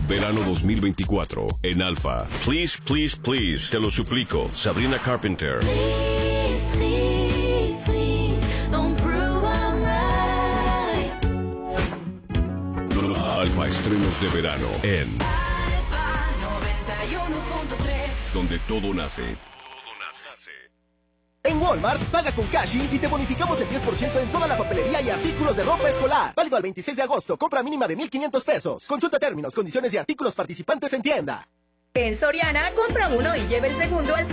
Verano 2024 en Alfa. Please, please, please. Te lo suplico. Sabrina Carpenter. Please, please, please, don't prove I'm right. Alfa estrenos de verano en Alfa 91.3. donde todo nace. En Walmart, paga con Cashi y te bonificamos el 10% en toda la papelería y artículos de ropa escolar. Válido al 26 de agosto. Compra mínima de 1,500 pesos. Consulta términos, condiciones y artículos participantes en tienda. En Soriana, compra uno y lleve el segundo al